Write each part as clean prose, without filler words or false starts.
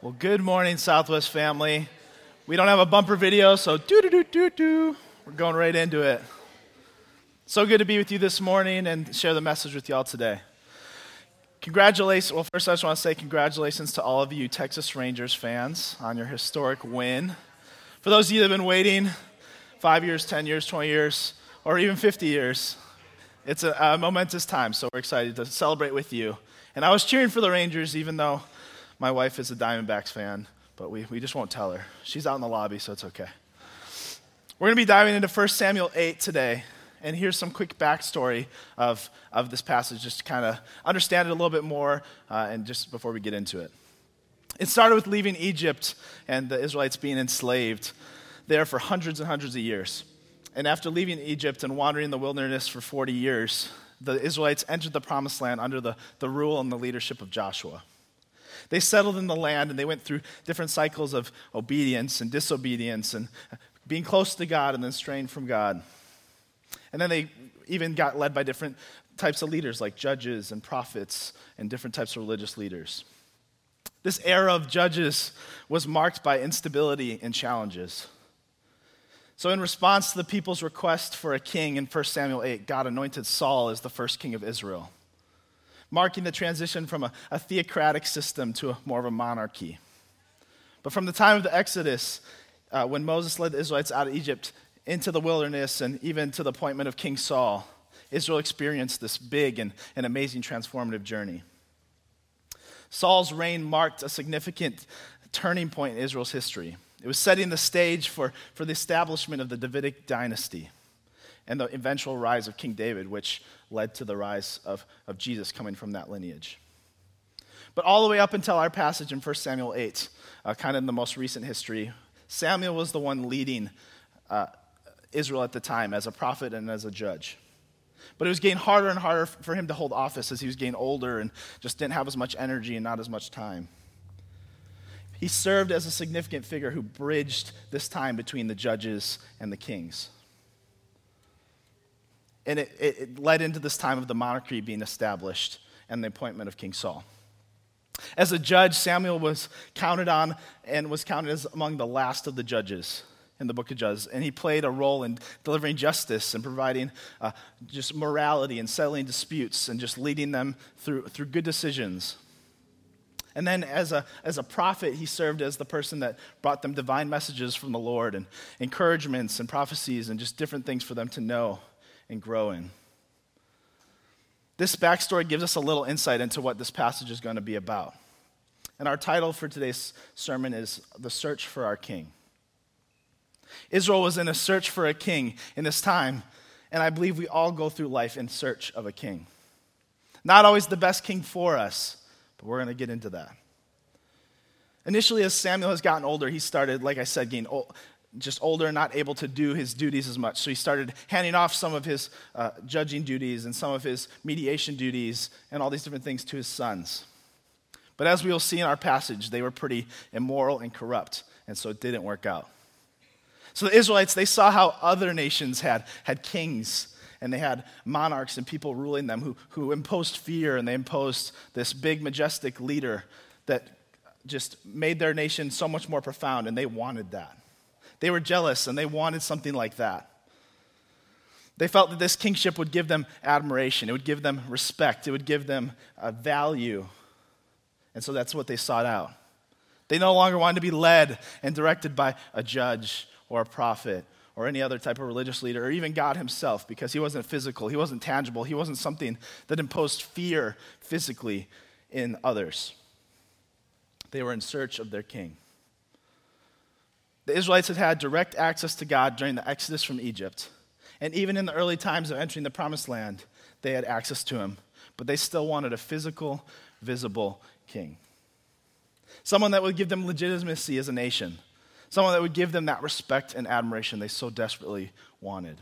Well, good morning, Southwest family. We don't have a bumper video, so do. We're going right into it. So good to be with you this morning and share the message with y'all today. Congratulations. Well, first I just want to say congratulations to all of you Texas Rangers fans on your historic win. For those of you that have been waiting 5 years, 10 years, 20 years, or even 50 years, it's a momentous time, so we're excited to celebrate with you. And I was cheering for the Rangers even though my wife is a Diamondbacks fan, but we just won't tell her. She's out in the lobby, so it's okay. We're going to be diving into 1 Samuel 8 today, and here's some quick backstory of this passage just to kind of understand it a little bit more and just before we get into it. It started with leaving Egypt and the Israelites being enslaved there for hundreds and hundreds of years. And after leaving Egypt and wandering in the wilderness for 40 years, the Israelites entered the Promised Land under the rule and the leadership of Joshua. They settled in the land, and they went through different cycles of obedience and disobedience and being close to God and then straying from God. And then they even got led by different types of leaders like judges and prophets and different types of religious leaders. This era of judges was marked by instability and challenges. So in response to the people's request for a king in 1 Samuel 8, God anointed Saul as the first king of Israel, marking the transition from a theocratic system to more of a monarchy. But from the time of the Exodus, when Moses led the Israelites out of Egypt into the wilderness and even to the appointment of King Saul, Israel experienced this big and amazing transformative journey. Saul's reign marked a significant turning point in Israel's history. It was setting the stage for the establishment of the Davidic dynasty and the eventual rise of King David, which led to the rise of Jesus coming from that lineage. But all the way up until our passage in 1 Samuel 8, kind of in the most recent history, Samuel was the one leading Israel at the time as a prophet and as a judge. But it was getting harder and harder for him to hold office as he was getting older and just didn't have as much energy and not as much time. He served as a significant figure who bridged this time between the judges and the kings. And it led into this time of the monarchy being established and the appointment of King Saul. As a judge, Samuel was counted on and was counted as among the last of the judges in the book of Judges. And he played a role in delivering justice and providing just morality and settling disputes and just leading them through good decisions. And then as a prophet, he served as the person that brought them divine messages from the Lord and encouragements and prophecies and just different things for them to know and grow in. This backstory gives us a little insight into what this passage is going to be about. And our title for today's sermon is The Search for Our King. Israel was in a search for a king in this time, and I believe we all go through life in search of a king. Not always the best king for us, but we're going to get into that. Initially, as Samuel has gotten older, he started, like I said, getting just older and not able to do his duties as much. So he started handing off some of his judging duties and some of his mediation duties and all these different things to his sons. But as we will see in our passage, they were pretty immoral and corrupt, and so it didn't work out. So the Israelites, they saw how other nations had kings, and they had monarchs and people ruling them who imposed fear, and they imposed this big, majestic leader that just made their nation so much more profound, and they wanted that. They were jealous, and they wanted something like that. They felt that this kingship would give them admiration. It would give them respect. It would give them value. And so that's what they sought out. They no longer wanted to be led and directed by a judge or a prophet or any other type of religious leader or even God himself, because he wasn't physical, he wasn't tangible, he wasn't something that imposed fear physically in others. They were in search of their king. The Israelites had direct access to God during the Exodus from Egypt. And even in the early times of entering the Promised Land, they had access to him. But they still wanted a physical, visible king. Someone that would give them legitimacy as a nation. Someone that would give them that respect and admiration they so desperately wanted.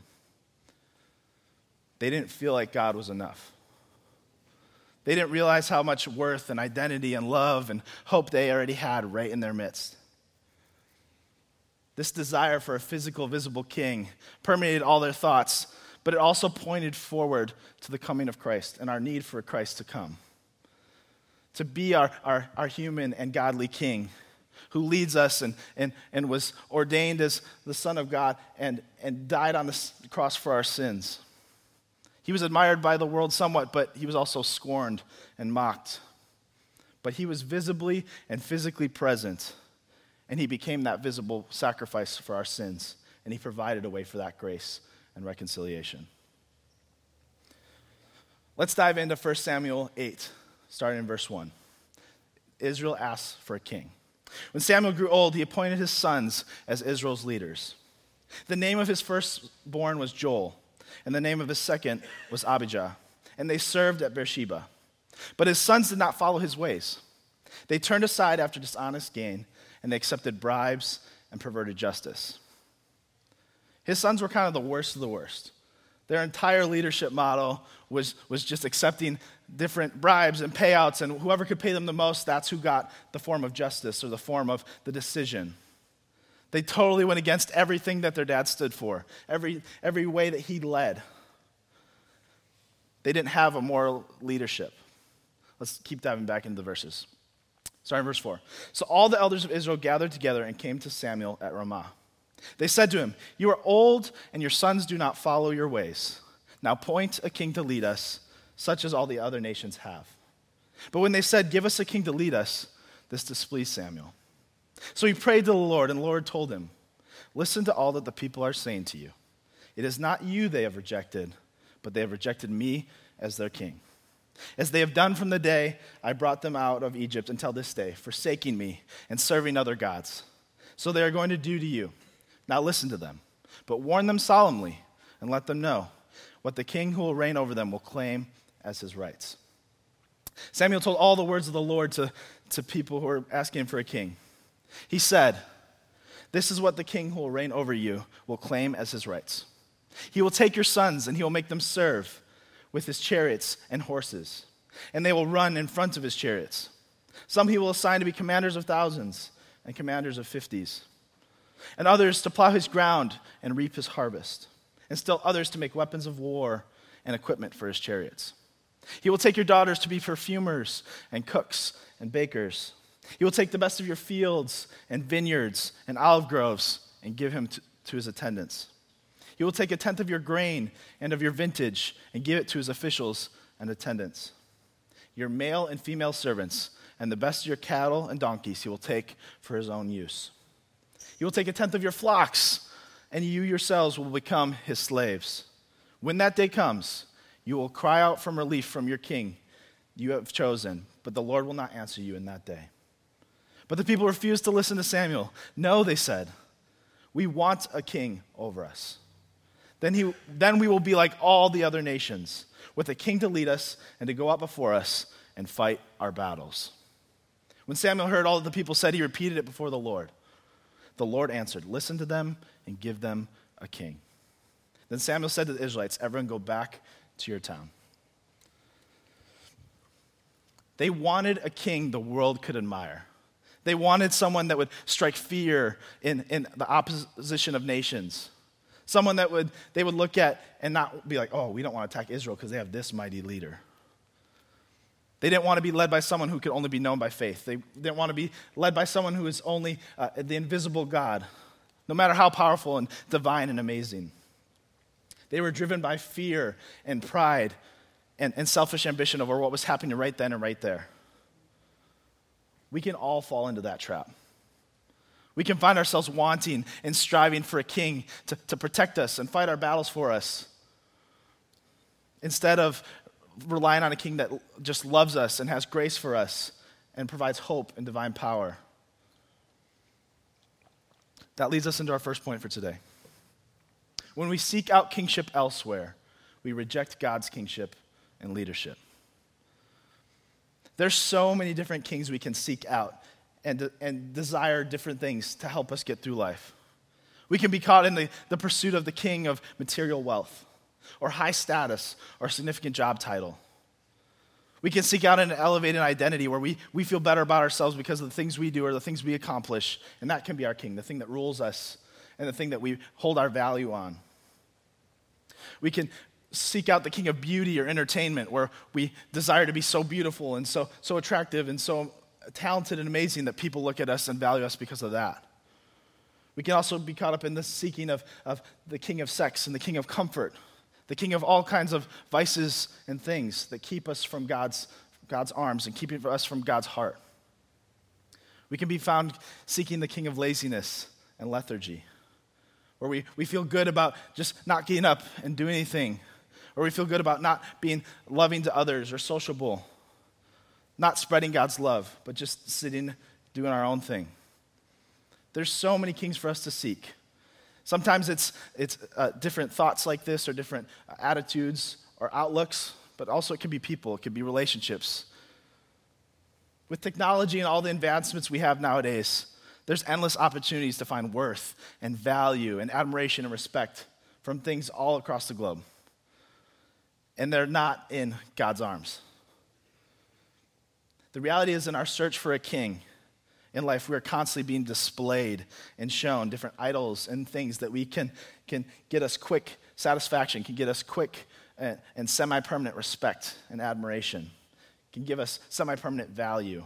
They didn't feel like God was enough. They didn't realize how much worth and identity and love and hope they already had right in their midst. This desire for a physical, visible king permeated all their thoughts, but it also pointed forward to the coming of Christ and our need for Christ to come. To be our human and godly king who leads us and was ordained as the Son of God and died on the cross for our sins. He was admired by the world somewhat, but he was also scorned and mocked. But he was visibly and physically present, and he became that visible sacrifice for our sins, and he provided a way for that grace and reconciliation. Let's dive into 1 Samuel 8, starting in verse 1. Israel asks for a king. When Samuel grew old, he appointed his sons as Israel's leaders. The name of his firstborn was Joel, and the name of his second was Abijah, and they served at Beersheba. But his sons did not follow his ways. They turned aside after dishonest gain, and they accepted bribes and perverted justice. His sons were kind of the worst of the worst. Their entire leadership model was just accepting different bribes and payouts, and whoever could pay them the most, that's who got the form of justice or the form of the decision. They totally went against everything that their dad stood for, every way that he led. They didn't have a moral leadership. Let's keep diving back into the verses. Starting in verse 4. So all the elders of Israel gathered together and came to Samuel at Ramah. They said to him, "You are old, and your sons do not follow your ways. Now appoint a king to lead us, such as all the other nations have." But when they said, "Give us a king to lead us," this displeased Samuel. So he prayed to the Lord, and the Lord told him, "Listen to all that the people are saying to you. It is not you they have rejected, but they have rejected me as their king, as they have done from the day I brought them out of Egypt until this day, forsaking me and serving other gods. So they are going to do to you. Now listen to them, but warn them solemnly and let them know what the king who will reign over them will claim as his rights." Samuel told all the words of the Lord to people who were asking for a king. He said, "This is what the king who will reign over you will claim as his rights. He will take your sons and he will make them serve with his chariots and horses, and they will run in front of his chariots. Some he will assign to be commanders of thousands and commanders of 50s, and others to plow his ground and reap his harvest, and still others to make weapons of war and equipment for his chariots. He will take your daughters to be perfumers and cooks and bakers. He will take the best of your fields and vineyards and olive groves and give him to his attendants. He will take a tenth of your grain and of your vintage and give it to his officials and attendants. Your male and female servants and the best of your cattle and donkeys he will take for his own use. He will take a tenth of your flocks, and you yourselves will become his slaves. When that day comes, you will cry out for relief from your king you have chosen, but the Lord will not answer you in that day." But the people refused to listen to Samuel. "No," they said, "we want a king over us. Then we will be like all the other nations, with a king to lead us and to go out before us and fight our battles." When Samuel heard all that the people said, he repeated it before the Lord. The Lord answered, "Listen to them and give them a king." Then Samuel said to the Israelites, "Everyone go back to your town." They wanted a king the world could admire. They wanted someone that would strike fear in the opposition of nations. Someone that they would look at and not be like, "Oh, we don't want to attack Israel because they have this mighty leader." They didn't want to be led by someone who could only be known by faith. They didn't want to be led by someone who is only the invisible God, no matter how powerful and divine and amazing. They were driven by fear and pride and selfish ambition over what was happening right then and right there. We can all fall into that trap. We can find ourselves wanting and striving for a king to protect us and fight our battles for us, instead of relying on a king that just loves us and has grace for us and provides hope and divine power. That leads us into our first point for today. When we seek out kingship elsewhere, we reject God's kingship and leadership. There's so many different kings we can seek out and desire different things to help us get through life. We can be caught in the pursuit of the king of material wealth, or high status, or significant job title. We can seek out an elevated identity where we feel better about ourselves because of the things we do or the things we accomplish, and that can be our king, the thing that rules us and the thing that we hold our value on. We can seek out the king of beauty or entertainment, where we desire to be so beautiful and so attractive and so talented and amazing that people look at us and value us because of that. We can also be caught up in the seeking of the king of sex and the king of comfort, the king of all kinds of vices and things that keep us from God's arms and keeping us from God's heart. We can be found seeking the king of laziness and lethargy, where we feel good about just not getting up and doing anything, or we feel good about not being loving to others or sociable, not spreading God's love, but just sitting, doing our own thing. There's so many kings for us to seek. Sometimes it's different thoughts like this or different attitudes or outlooks, but also it could be people, it could be relationships. With technology and all the advancements we have nowadays, there's endless opportunities to find worth and value and admiration and respect from things all across the globe. And they're not in God's arms. The reality is, in our search for a king in life, we are constantly being displayed and shown different idols and things that we can get us quick satisfaction, can get us quick and semi-permanent respect and admiration, can give us semi-permanent value.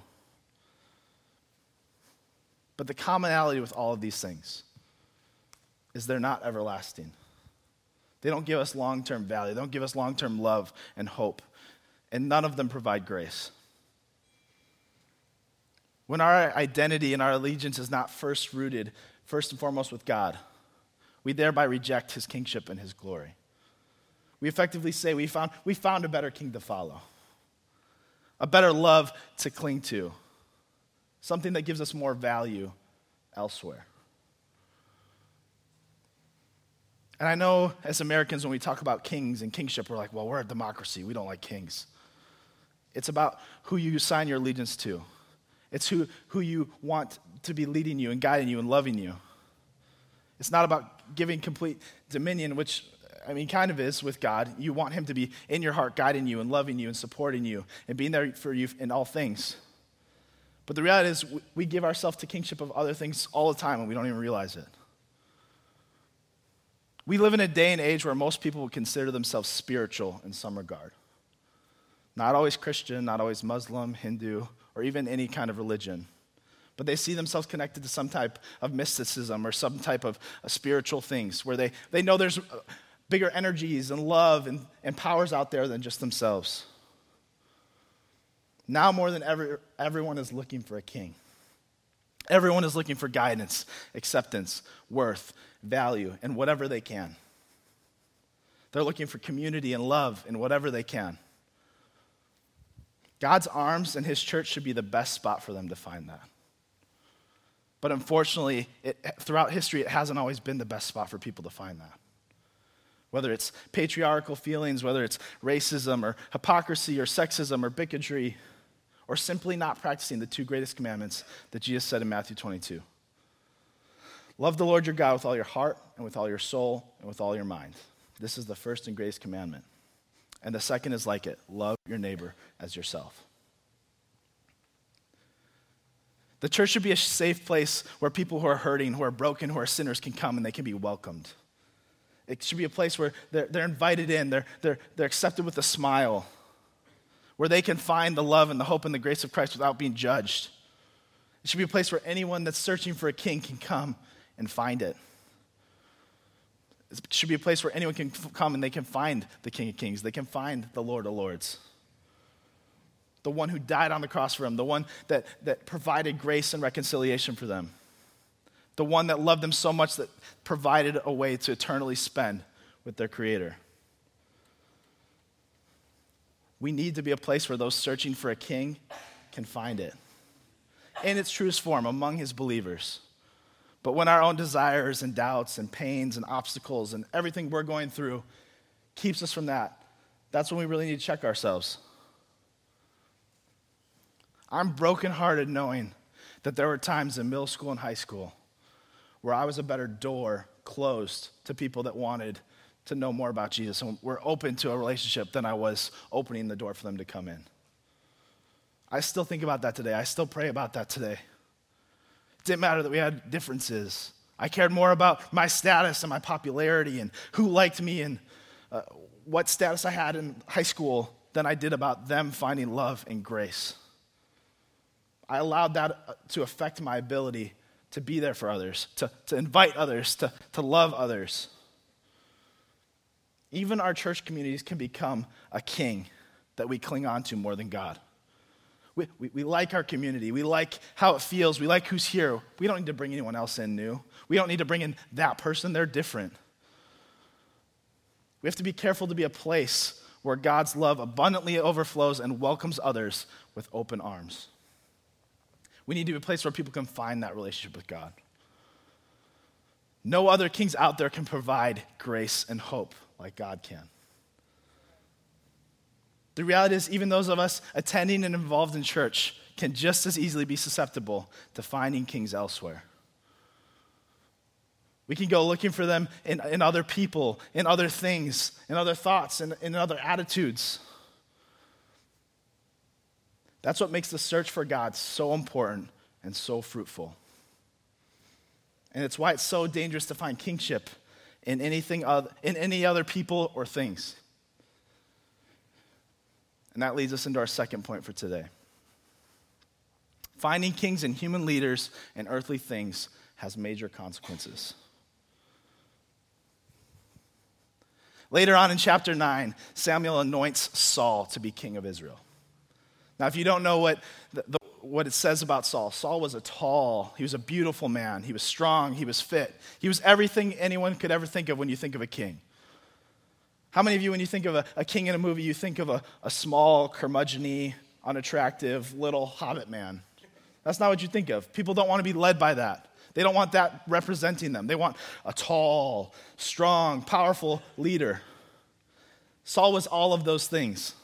But the commonality with all of these things is they're not everlasting. They don't give us long-term value. They don't give us long-term love and hope. And none of them provide grace. When our identity and our allegiance is not first rooted, first and foremost with God, we thereby reject his kingship and his glory. We effectively say we found a better king to follow, a better love to cling to, something that gives us more value elsewhere. And I know as Americans, when we talk about kings and kingship, we're like, well, we're a democracy. We don't like kings. It's about who you sign your allegiance to. It's who you want to be leading you and guiding you and loving you. It's not about giving complete dominion, which, kind of is with God. You want him to be in your heart, guiding you and loving you and supporting you and being there for you in all things. But the reality is we give ourselves to kingship of other things all the time and we don't even realize it. We live in a day and age where most people would consider themselves spiritual in some regard. Not always Christian, not always Muslim, Hindu, or even any kind of religion. But they see themselves connected to some type of mysticism or some type of spiritual things where they know there's bigger energies and love and powers out there than just themselves. Now more than ever, everyone is looking for a king. Everyone is looking for guidance, acceptance, worth, value, and whatever they can. They're looking for community and love in whatever they can. God's arms and his church should be the best spot for them to find that. But unfortunately, throughout history, it hasn't always been the best spot for people to find that. Whether it's patriarchal feelings, whether it's racism or hypocrisy or sexism or bigotry, or simply not practicing the two greatest commandments that Jesus said in Matthew 22. Love the Lord your God with all your heart and with all your soul and with all your mind. This is the first and greatest commandment. And the second is like it. Love your neighbor as yourself. The church should be a safe place where people who are hurting, who are broken, who are sinners can come and they can be welcomed. It should be a place where they're invited in, they're accepted with a smile, where they can find the love and the hope and the grace of Christ without being judged. It should be a place where anyone that's searching for a king can come and find it. It should be a place where anyone can come and they can find the King of Kings. They can find the Lord of Lords. The one who died on the cross for them. The one that provided grace and reconciliation for them. The one that loved them so much that provided a way to eternally spend with their Creator. We need to be a place where those searching for a king can find it. In its truest form, among his believers. But when our own desires and doubts and pains and obstacles and everything we're going through keeps us from that, that's when we really need to check ourselves. I'm brokenhearted knowing that there were times in middle school and high school where I was a better door closed to people that wanted to know more about Jesus and were open to a relationship than I was opening the door for them to come in. I still think about that today. I still pray about that today. It didn't matter that we had differences. I cared more about my status and my popularity and who liked me and what status I had in high school than I did about them finding love and grace. I allowed that to affect my ability to be there for others, to invite others, to love others. Even our church communities can become a king that we cling on to more than God. We like our community. We like how it feels. We like who's here. We don't need to bring anyone else in new. We don't need to bring in that person. They're different. We have to be careful to be a place where God's love abundantly overflows and welcomes others with open arms. We need to be a place where people can find that relationship with God. No other kings out there can provide grace and hope like God can. The reality is, even those of us attending and involved in church can just as easily be susceptible to finding kings elsewhere. We can go looking for them in other people, in other things, in other thoughts, and in other attitudes. That's what makes the search for God so important and so fruitful. And it's why it's so dangerous to find kingship in any other people or things. And that leads us into our second point for today. Finding kings in human leaders and earthly things has major consequences. Later on in chapter 9, Samuel anoints Saul to be king of Israel. Now, if you don't know what it says about Saul, Saul was he was a beautiful man. He was strong, he was fit. He was everything anyone could ever think of when you think of a king. How many of you, when you think of a king in a movie, you think of a small, curmudgeon-y, unattractive, little hobbit man? That's not what you think of. People don't want to be led by that. They don't want that representing them. They want a tall, strong, powerful leader. Saul was all of those things.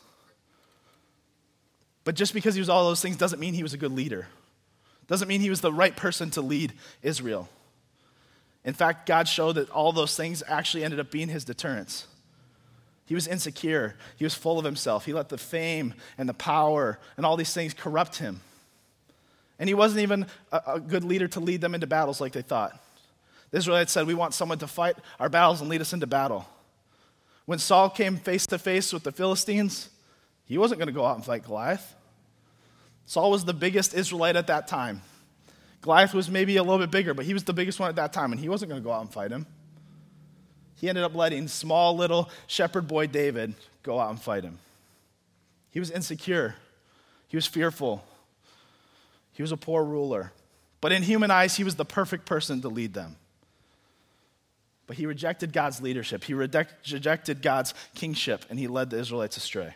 But just because he was all those things doesn't mean he was a good leader. Doesn't mean he was the right person to lead Israel. In fact, God showed that all those things actually ended up being his deterrents. He was insecure. He was full of himself. He let the fame and the power and all these things corrupt him. And he wasn't even a good leader to lead them into battles like they thought. The Israelites said, we want someone to fight our battles and lead us into battle. When Saul came face to face with the Philistines, he wasn't going to go out and fight Goliath. Saul was the biggest Israelite at that time. Goliath was maybe a little bit bigger, but he was the biggest one at that time, and he wasn't going to go out and fight him. He ended up letting small little shepherd boy David go out and fight him. He was insecure. He was fearful. He was a poor ruler. But in human eyes, he was the perfect person to lead them. But he rejected God's leadership. He rejected God's kingship, and he led the Israelites astray.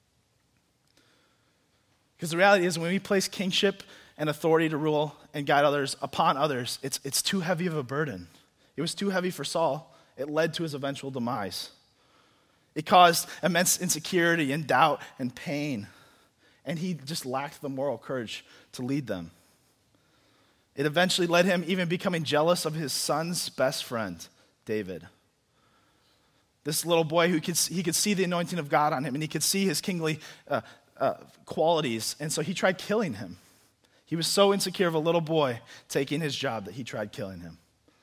Because the reality is, when we place kingship and authority to rule and guide others upon others, it's too heavy of a burden. It was too heavy for Saul. It led to his eventual demise. It caused immense insecurity and doubt and pain. And he just lacked the moral courage to lead them. It eventually led him even becoming jealous of his son's best friend, David. This little boy he could see the anointing of God on him, and he could see his kingly qualities. And so he tried killing him. He was so insecure of a little boy taking his job that he tried killing him.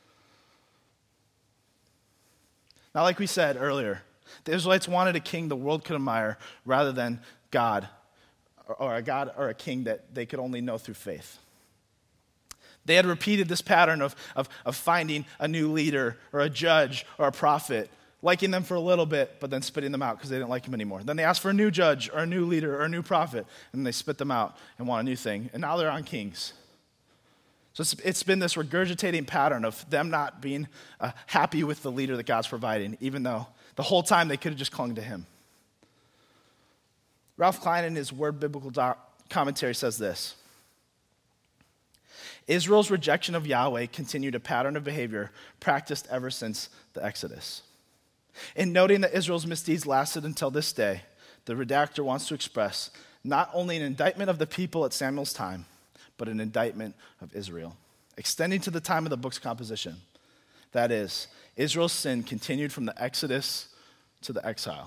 Now, like we said earlier, the Israelites wanted a king the world could admire rather than God or a king that they could only know through faith. They had repeated this pattern of finding a new leader or a judge or a prophet, liking them for a little bit, but then spitting them out because they didn't like him anymore. Then they asked for a new judge or a new leader or a new prophet, and then they spit them out and want a new thing. And now they're on kings. So it's been this regurgitating pattern of them not being happy with the leader that God's providing, even though the whole time they could have just clung to him. Ralph Klein, in his Word Biblical Commentary, says this: Israel's rejection of Yahweh continued a pattern of behavior practiced ever since the Exodus. In noting that Israel's misdeeds lasted until this day, the redactor wants to express not only an indictment of the people at Samuel's time, but an indictment of Israel, extending to the time of the book's composition. That is, Israel's sin continued from the Exodus to the exile.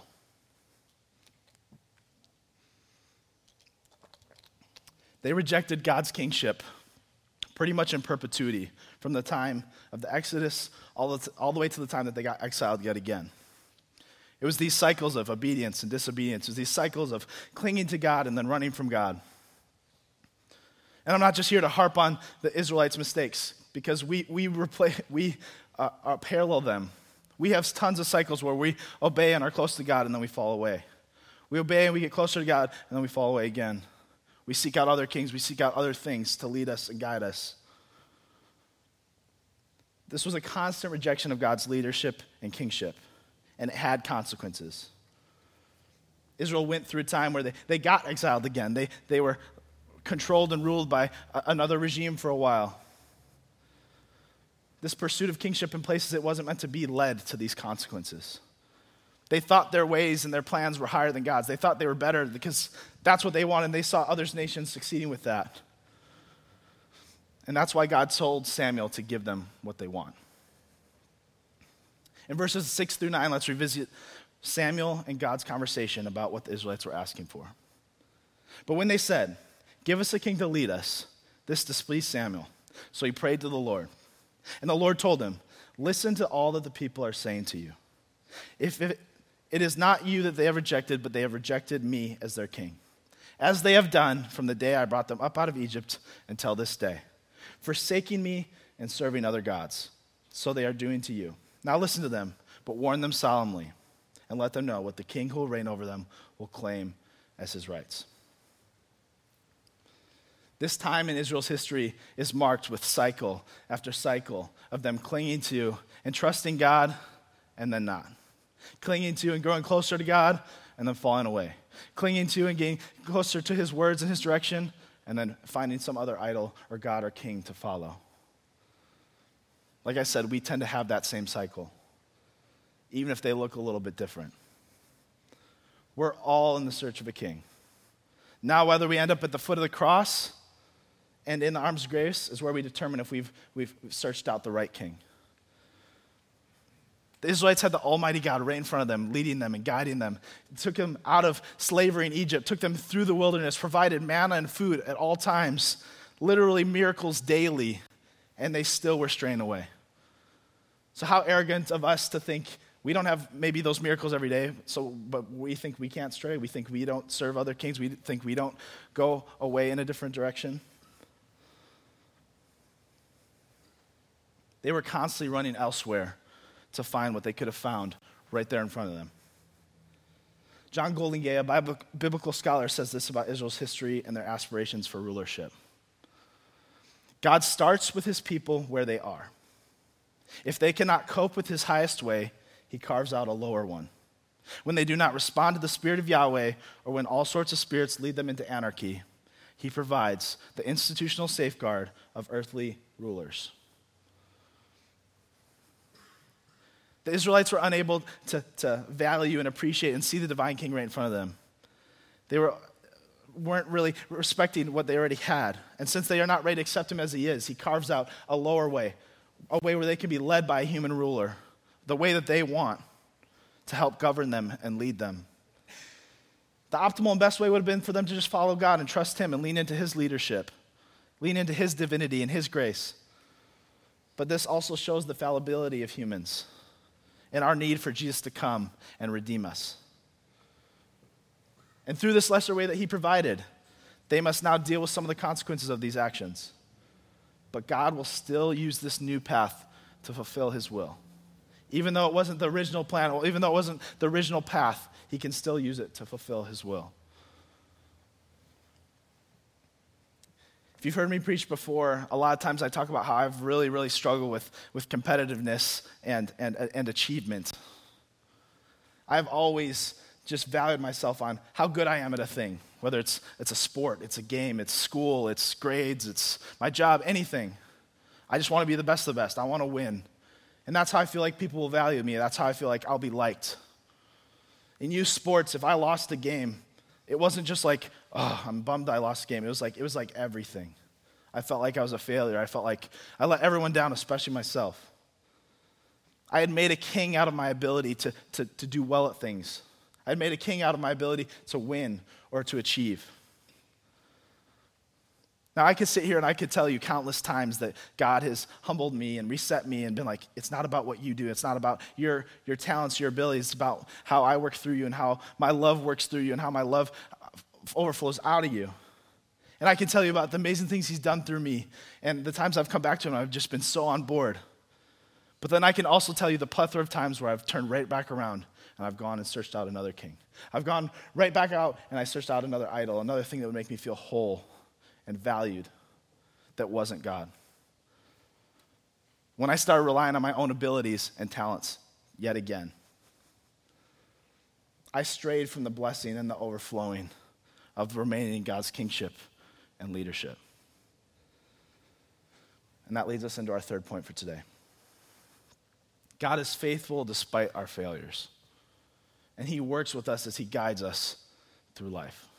They rejected God's kingship pretty much in perpetuity from the time of the Exodus all the way to the time that they got exiled yet again. It was these cycles of obedience and disobedience. It was these cycles of clinging to God and then running from God. And I'm not just here to harp on the Israelites' mistakes, because we parallel them. We have tons of cycles where we obey and are close to God, and then we fall away. We obey and we get closer to God, and then we fall away again. We seek out other kings. We seek out other things to lead us and guide us. This was a constant rejection of God's leadership and kingship, and it had consequences. Israel went through a time where they got exiled again. They were controlled and ruled by another regime for a while. This pursuit of kingship in places it wasn't meant to be led to these consequences. They thought their ways and their plans were higher than God's. They thought they were better because that's what they wanted, and they saw other nations succeeding with that. And that's why God told Samuel to give them what they want. In verses 6 through 9, let's revisit Samuel and God's conversation about what the Israelites were asking for. But when they said, "Give us a king to lead us," this displeased Samuel. So he prayed to the Lord. And the Lord told him, "Listen to all that the people are saying to you. If it is not you that they have rejected, but they have rejected me as their king, as they have done from the day I brought them up out of Egypt until this day, forsaking me and serving other gods. So they are doing to you. Now listen to them, but warn them solemnly, and let them know what the king who will reign over them will claim as his rights." This time in Israel's history is marked with cycle after cycle of them clinging to and trusting God and then not. Clinging to and growing closer to God and then falling away. Clinging to and getting closer to his words and his direction and then finding some other idol or God or king to follow. Like I said, we tend to have that same cycle, even if they look a little bit different. We're all in the search of a king. Now, whether we end up at the foot of the cross and in the arms of grace is where we determine if we've searched out the right king. The Israelites had the Almighty God right in front of them, leading them and guiding them. It took them out of slavery in Egypt, took them through the wilderness, provided manna and food at all times, literally miracles daily, and they still were straying away. So how arrogant of us to think we don't have maybe those miracles every day, but we think we can't stray. We think we don't serve other kings. We think we don't go away in a different direction. They were constantly running elsewhere to find what they could have found right there in front of them. John Goldingay, a biblical scholar, says this about Israel's history and their aspirations for rulership. God starts with his people where they are. If they cannot cope with his highest way, he carves out a lower one. When they do not respond to the Spirit of Yahweh, or when all sorts of spirits lead them into anarchy, he provides the institutional safeguard of earthly rulers. The Israelites were unable to value and appreciate and see the divine king right in front of them. They weren't really respecting what they already had. And since they are not ready to accept him as he is, he carves out a lower way, a way where they can be led by a human ruler, the way that they want to help govern them and lead them. The optimal and best way would have been for them to just follow God and trust him and lean into his leadership, lean into his divinity and his grace. But this also shows the fallibility of humans and our need for Jesus to come and redeem us. And through this lesser way that he provided, they must now deal with some of the consequences of these actions. But God will still use this new path to fulfill his will. Even though it wasn't the original plan, or even though it wasn't the original path, he can still use it to fulfill his will. If you've heard me preach before, a lot of times I talk about how I've really, really struggled with competitiveness and achievement. I've always just valued myself on how good I am at a thing, whether it's a sport, it's a game, it's school, it's grades, it's my job, anything. I just want to be the best of the best. I want to win. And that's how I feel like people will value me. That's how I feel like I'll be liked. In youth sports, if I lost a game, it wasn't just like, oh, I'm bummed I lost the game. It was like everything. I felt like I was a failure. I felt like I let everyone down, especially myself. I had made a king out of my ability to do well at things. I had made a king out of my ability to win or to achieve. Now, I could sit here and I could tell you countless times that God has humbled me and reset me and been like, it's not about what you do. It's not about your talents, your abilities. It's about how I work through you and how my love works through you and how my love overflows out of you. And I can tell you about the amazing things he's done through me and the times I've come back to him, I've just been so on board. But then I can also tell you the plethora of times where I've turned right back around and I've gone and searched out another king. I've gone right back out and I searched out another idol, another thing that would make me feel whole and valued that wasn't God. When I started relying on my own abilities and talents yet again, I strayed from the blessing and the overflowing of remaining in God's kingship and leadership. And that leads us into our third point for today. God is faithful despite our failures. And he works with us as he guides us through life.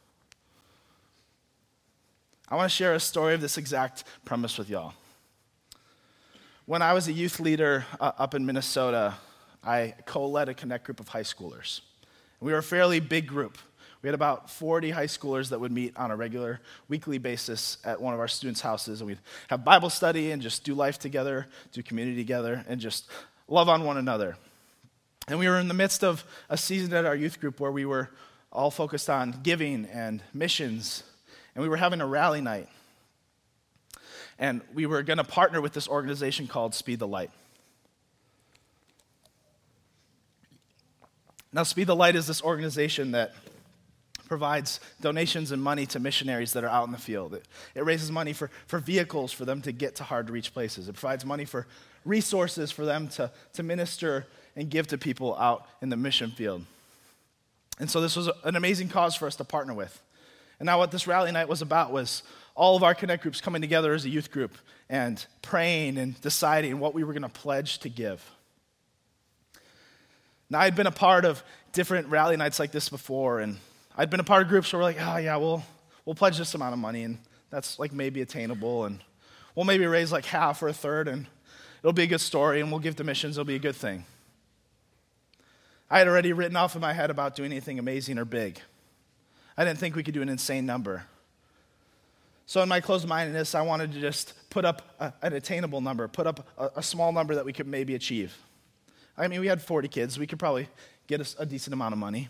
I want to share a story of this exact premise with y'all. When I was a youth leader up in Minnesota, I co-led a connect group of high schoolers. We were a fairly big group. We had about 40 high schoolers that would meet on a regular weekly basis at one of our students' houses, and we'd have Bible study and just do life together, do community together, and just love on one another. And we were in the midst of a season at our youth group where we were all focused on giving and missions, and we were having a rally night. And we were going to partner with this organization called Speed the Light. Now, Speed the Light is this organization that provides donations and money to missionaries that are out in the field. It raises money for vehicles for them to get to hard-to-reach places. It provides money for resources for them to minister and give to people out in the mission field. And so this was an amazing cause for us to partner with. And now what this rally night was about was all of our connect groups coming together as a youth group and praying and deciding what we were going to pledge to give. Now, I'd been a part of different rally nights like this before, and I'd been a part of groups where we're like, oh yeah, we'll pledge this amount of money, and that's like maybe attainable, and we'll maybe raise like half or a third, and it'll be a good story, and we'll give to missions, it'll be a good thing. I had already written off in my head about doing anything amazing or big. I didn't think we could do an insane number. So in my closed-mindedness, I wanted to just put up an attainable number, put up a small number that we could maybe achieve. I mean, we had 40 kids. We could probably get a decent amount of money.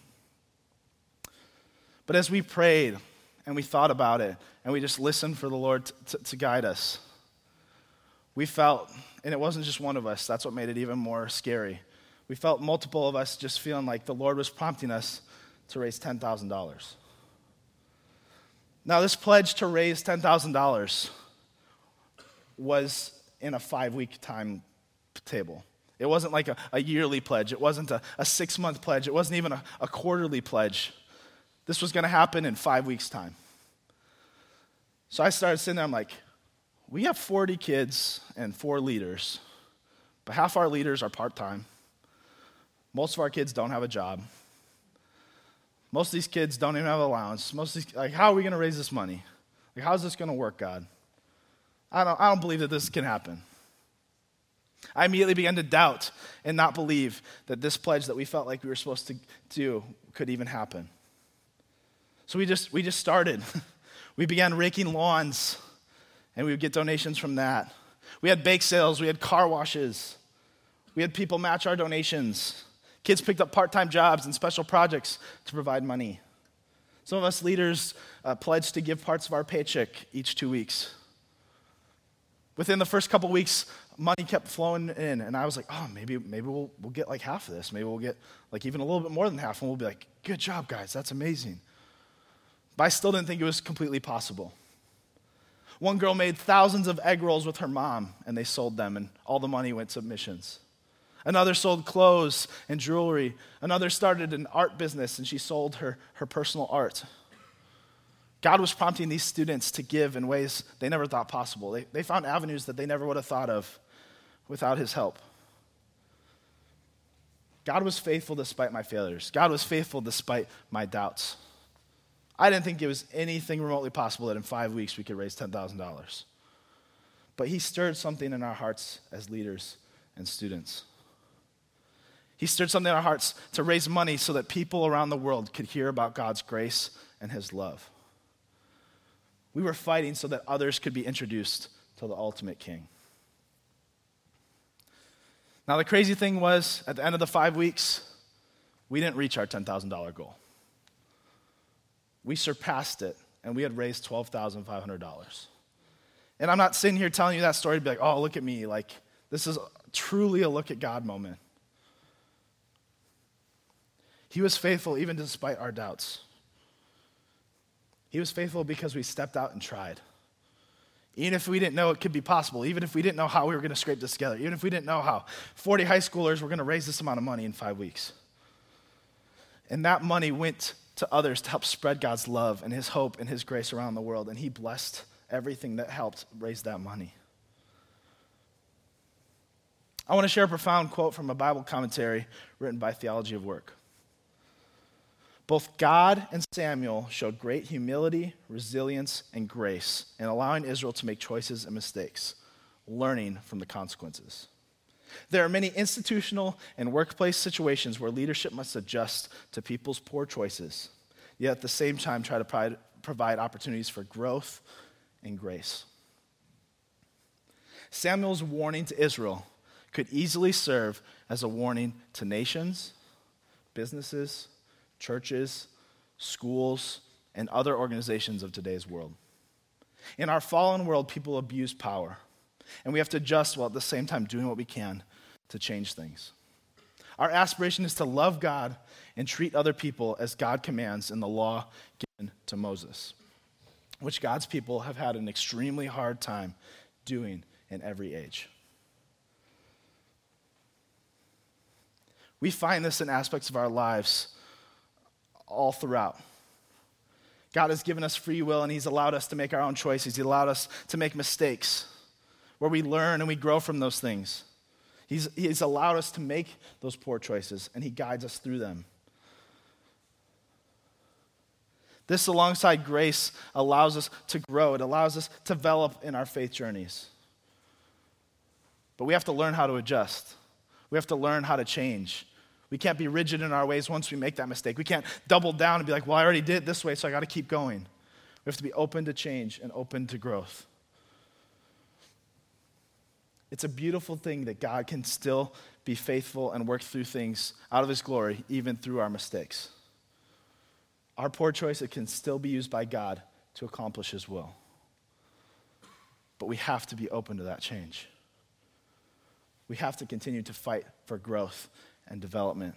But as we prayed and we thought about it and we just listened for the Lord to guide us, we felt, and it wasn't just one of us, that's what made it even more scary. We felt multiple of us just feeling like the Lord was prompting us to raise $10,000. Now, this pledge to raise $10,000 was in a 5-week timetable. It wasn't like a yearly pledge. It wasn't a 6-month pledge. It wasn't even a quarterly pledge. This was going to happen in 5 weeks' time. So I started sitting there, I'm like, we have 40 kids and 4 leaders, but half our leaders are part-time. Most of our kids don't have a job. Most of these kids don't even have an allowance. How are we going to raise this money? Like, how's this going to work, God? I don't believe that this can happen. I immediately began to doubt and not believe that this pledge that we felt like we were supposed to do could even happen. So we just started. We began raking lawns, and we would get donations from that. We had bake sales. We had car washes. We had people match our donations. Kids picked up part-time jobs and special projects to provide money. Some of us leaders pledged to give parts of our paycheck each 2 weeks. Within the first couple weeks, money kept flowing in, and I was like, oh, maybe we'll get like half of this. Maybe we'll get like even a little bit more than half, and we'll be like, good job, guys, that's amazing. But I still didn't think it was completely possible. One girl made thousands of egg rolls with her mom, and they sold them, and all the money went to missions. Another sold clothes and jewelry. Another started an art business, and she sold her personal art. God was prompting these students to give in ways they never thought possible. They found avenues that they never would have thought of without his help. God was faithful despite my failures. God was faithful despite my doubts. I didn't think it was anything remotely possible that in 5 weeks we could raise $10,000. But he stirred something in our hearts as leaders and students. He stirred something in our hearts to raise money so that people around the world could hear about God's grace and his love. We were fighting so that others could be introduced to the ultimate king. Now, the crazy thing was, at the end of the 5 weeks, we didn't reach our $10,000 goal. We surpassed it and we had raised $12,500. And I'm not sitting here telling you that story to be like, oh, look at me. Like, this is truly a look at God moment. He was faithful even despite our doubts. He was faithful because we stepped out and tried. Even if we didn't know it could be possible, even if we didn't know how we were going to scrape this together, even if we didn't know how 40 high schoolers were going to raise this amount of money in 5 weeks. And that money went to others to help spread God's love and his hope and his grace around the world. And he blessed everything that helped raise that money. I want to share a profound quote from a Bible commentary written by Theology of Work. Both God and Samuel showed great humility, resilience, and grace in allowing Israel to make choices and mistakes, learning from the consequences. There are many institutional and workplace situations where leadership must adjust to people's poor choices, yet at the same time try to provide opportunities for growth and grace. Samuel's warning to Israel could easily serve as a warning to nations, businesses, churches, schools, and other organizations of today's world. In our fallen world, people abuse power, and we have to adjust while at the same time doing what we can to change things. Our aspiration is to love God and treat other people as God commands in the law given to Moses, which God's people have had an extremely hard time doing in every age. We find this in aspects of our lives all throughout. God has given us free will, and he's allowed us to make our own choices. He allowed us to make mistakes where we learn and we grow from those things. He's allowed us to make those poor choices, and he guides us through them. This, alongside grace, allows us to grow. It allows us to develop in our faith journeys. But we have to learn how to adjust. We have to learn how to change. We can't be rigid in our ways once we make that mistake. We can't double down and be like, well, I already did it this way, so I got to keep going. We have to be open to change and open to growth. It's a beautiful thing that God can still be faithful and work through things out of his glory, even through our mistakes. Our poor choice, it can still be used by God to accomplish his will. But we have to be open to that change. We have to continue to fight for growth and development,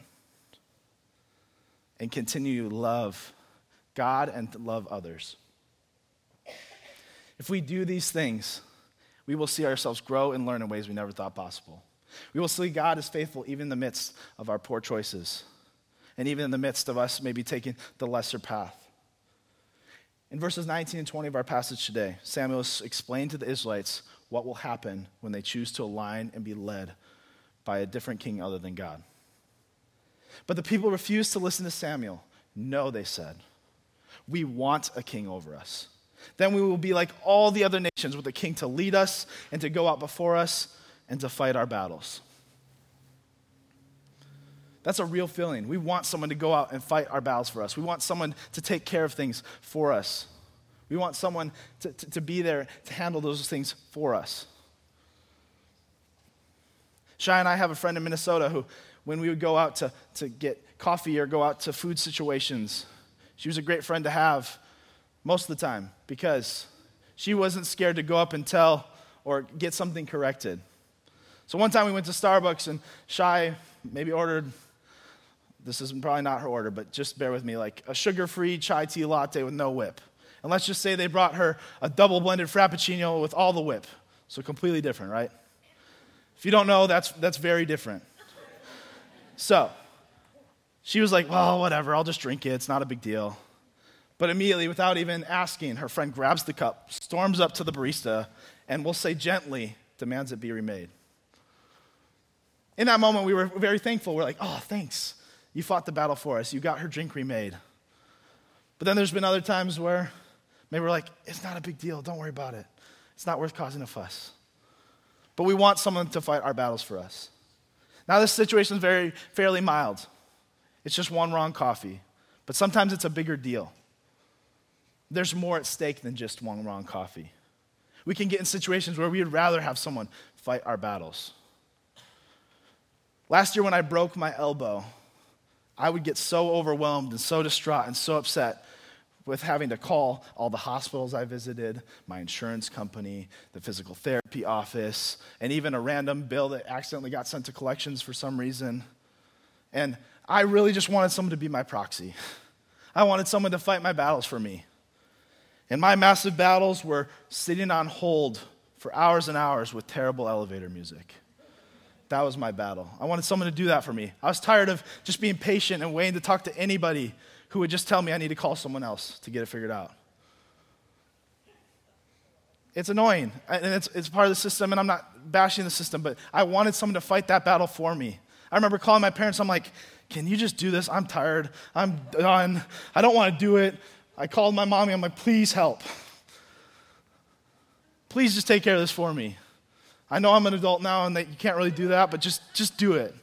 and continue to love God and to love others. If we do these things, we will see ourselves grow and learn in ways we never thought possible. We will see God is faithful even in the midst of our poor choices, and even in the midst of us maybe taking the lesser path. In verses 19 and 20 of our passage today, Samuel explained to the Israelites what will happen when they choose to align and be led by a different king other than God. But the people refused to listen to Samuel. No, they said, we want a king over us. Then we will be like all the other nations, with a king to lead us and to go out before us and to fight our battles. That's a real feeling. We want someone to go out and fight our battles for us. We want someone to take care of things for us. We want someone to be there to handle those things for us. Shai and I have a friend in Minnesota who, when we would go out to get coffee or go out to food situations, she was a great friend to have most of the time because she wasn't scared to go up and tell or get something corrected. So one time we went to Starbucks and Shai maybe ordered, this is probably not her order, but just bear with me, like a sugar-free chai tea latte with no whip. And let's just say they brought her a double-blended Frappuccino with all the whip. So completely different, right? If you don't know, that's very different. So, she was like, well, whatever, I'll just drink it. It's not a big deal. But immediately, without even asking, her friend grabs the cup, storms up to the barista, and we'll say gently, demands it be remade. In that moment, we were very thankful. We're like, oh, thanks. You fought the battle for us. You got her drink remade. But then there's been other times where maybe we're like, it's not a big deal. Don't worry about it. It's not worth causing a fuss. But we want someone to fight our battles for us. Now, this situation is fairly mild. It's just one wrong coffee. But sometimes it's a bigger deal. There's more at stake than just one wrong coffee. We can get in situations where we would rather have someone fight our battles. Last year when I broke my elbow, I would get so overwhelmed and so distraught and so upset with having to call all the hospitals I visited, my insurance company, the physical therapy office, and even a random bill that accidentally got sent to collections for some reason. And I really just wanted someone to be my proxy. I wanted someone to fight my battles for me. And my massive battles were sitting on hold for hours and hours with terrible elevator music. That was my battle. I wanted someone to do that for me. I was tired of just being patient and waiting to talk to anybody who would just tell me I need to call someone else to get it figured out. It's annoying, and it's part of the system, and I'm not bashing the system, but I wanted someone to fight that battle for me. I remember calling my parents, I'm like, can you just do this? I'm tired. I'm done. I don't want to do it. I called my mommy. I'm like, please help. Please just take care of this for me. I know I'm an adult now and that you can't really do that, but just do it.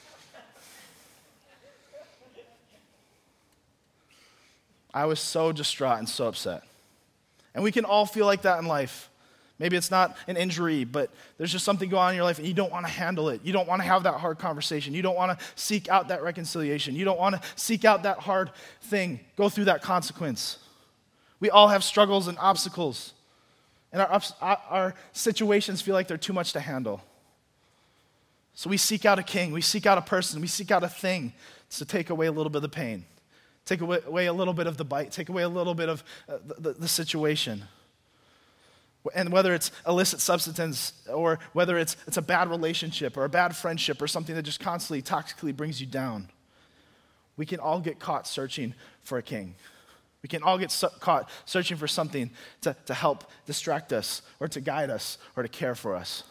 I was so distraught and so upset. And we can all feel like that in life. Maybe it's not an injury, but there's just something going on in your life and you don't want to handle it. You don't want to have that hard conversation. You don't want to seek out that reconciliation. You don't want to seek out that hard thing, go through that consequence. We all have struggles and obstacles. And our situations feel like they're too much to handle. So we seek out a king, we seek out a person, we seek out a thing to take away a little bit of the pain, take away a little bit of the bite, take away a little bit of the situation. And whether it's illicit substance or whether it's a bad relationship or a bad friendship or something that just constantly toxically brings you down, we can all get caught searching for a king. We can all get caught searching for something to help distract us or to guide us or to care for us.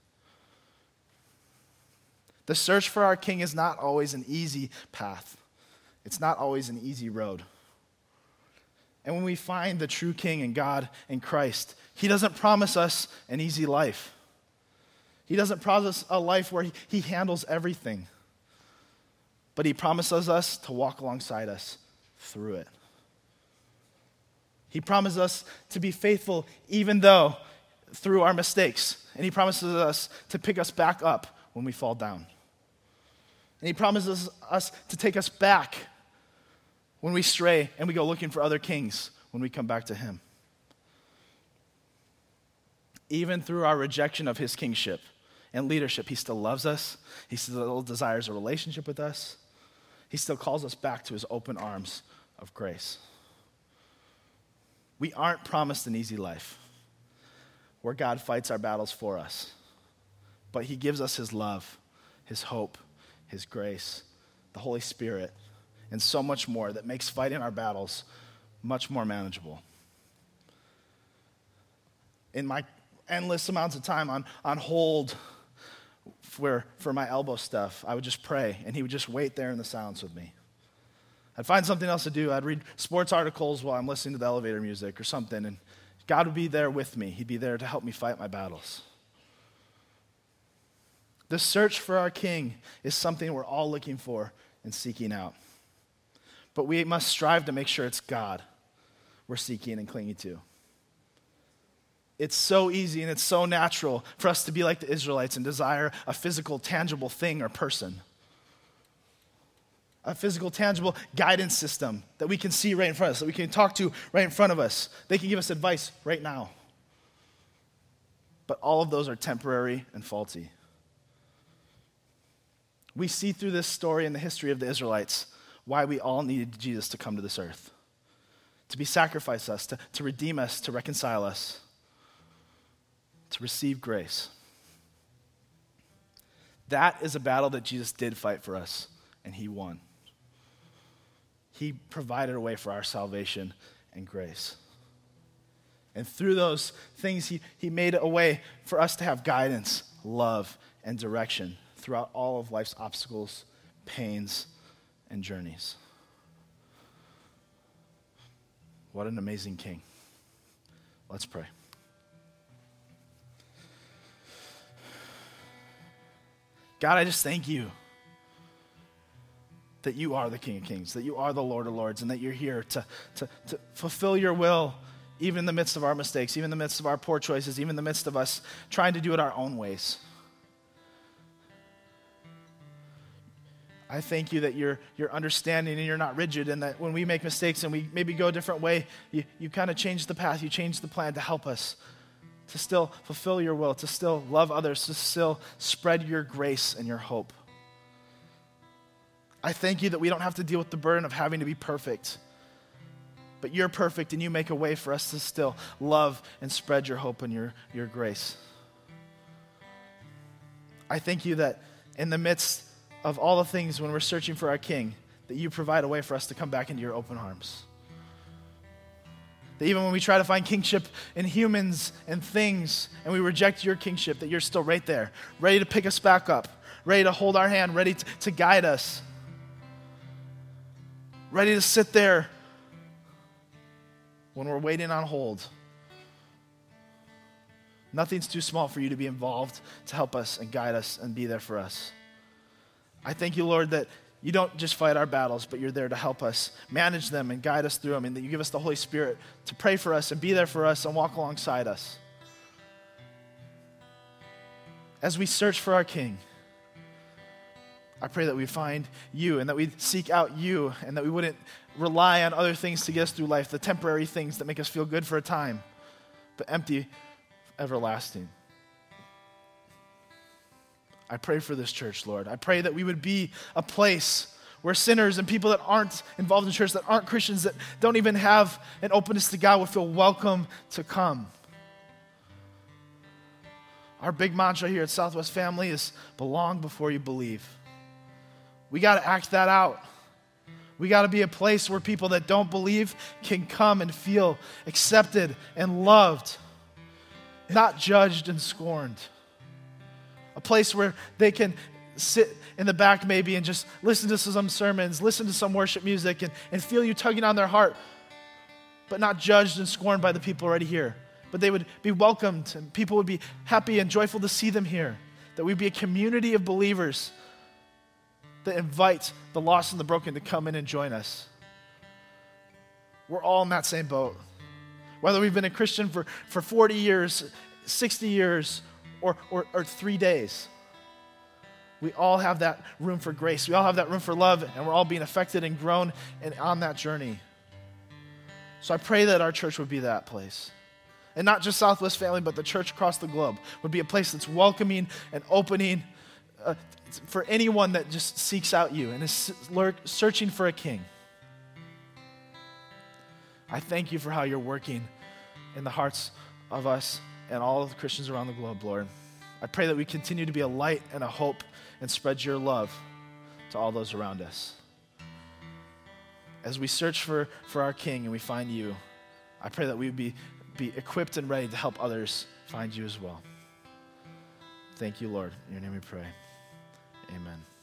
The search for our king is not always an easy path. It's not always an easy road. And when we find the true king in God and Christ, he doesn't promise us an easy life. He doesn't promise a life where he handles everything. But he promises us to walk alongside us through it. He promises us to be faithful even though through our mistakes. And he promises us to pick us back up when we fall down. And he promises us to take us back when we stray and we go looking for other kings when we come back to him. Even through our rejection of his kingship and leadership, he still loves us. He still desires a relationship with us. He still calls us back to his open arms of grace. We aren't promised an easy life where God fights our battles for us, but he gives us his love, his hope, his grace, the Holy Spirit, and so much more that makes fighting our battles much more manageable. In my endless amounts of time on hold for my elbow stuff, I would just pray, and he would just wait there in the silence with me. I'd find something else to do. I'd read sports articles while I'm listening to the elevator music or something, and God would be there with me. He'd be there to help me fight my battles. The search for our king is something we're all looking for and seeking out. But we must strive to make sure it's God we're seeking and clinging to. It's so easy and it's so natural for us to be like the Israelites and desire a physical, tangible thing or person. A physical, tangible guidance system that we can see right in front of us, that we can talk to right in front of us. They can give us advice right now. But all of those are temporary and faulty. We see through this story in the history of the Israelites why we all needed Jesus to come to this earth, to be sacrificed us, to redeem us, to reconcile us, to receive grace. That is a battle that Jesus did fight for us, and he won. He provided a way for our salvation and grace. And through those things, he made a way for us to have guidance, love, and direction throughout all of life's obstacles, pains, and journeys. What an amazing king. Let's pray. God, I just thank you that you are the King of Kings, that you are the Lord of Lords, and that you're here to fulfill your will, even in the midst of our mistakes, even in the midst of our poor choices, even in the midst of us trying to do it our own ways. I thank you that you're understanding and you're not rigid, and that when we make mistakes and we maybe go a different way, you kind of change the path, you change the plan to help us to still fulfill your will, to still love others, to still spread your grace and your hope. I thank you that we don't have to deal with the burden of having to be perfect, but you're perfect and you make a way for us to still love and spread your hope and your grace. I thank you that in the midst of all the things when we're searching for our King, that you provide a way for us to come back into your open arms. That even when we try to find kingship in humans and things and we reject your kingship, that you're still right there, ready to pick us back up, ready to hold our hand, ready to guide us, ready to sit there when we're waiting on hold. Nothing's too small for you to be involved to help us and guide us and be there for us. I thank you, Lord, that you don't just fight our battles, but you're there to help us manage them and guide us through them, and that you give us the Holy Spirit to pray for us and be there for us and walk alongside us. As we search for our King, I pray that we find you and that we seek out you and that we wouldn't rely on other things to get us through life, the temporary things that make us feel good for a time, but empty, everlasting. I pray for this church, Lord. I pray that we would be a place where sinners and people that aren't involved in church, that aren't Christians, that don't even have an openness to God, will feel welcome to come. Our big mantra here at Southwest Family is belong before you believe. We got to act that out. We got to be a place where people that don't believe can come and feel accepted and loved, not judged and scorned. A place where they can sit in the back maybe and just listen to some sermons, listen to some worship music, and feel you tugging on their heart, but not judged and scorned by the people already here. But they would be welcomed, and people would be happy and joyful to see them here. That we'd be a community of believers that invite the lost and the broken to come in and join us. We're all in that same boat. Whether we've been a Christian for 40 years, 60 years, or 3 days. We all have that room for grace. We all have that room for love, and we're all being affected and grown and on that journey. So I pray that our church would be that place. And not just Southwest Family, but the church across the globe would be a place that's welcoming and opening for anyone that just seeks out you and is searching for a king. I thank you for how you're working in the hearts of us and all of the Christians around the globe, Lord. I pray that we continue to be a light and a hope and spread your love to all those around us. As we search for our King and we find you, I pray that we would be equipped and ready to help others find you as well. Thank you, Lord. In your name we pray. Amen.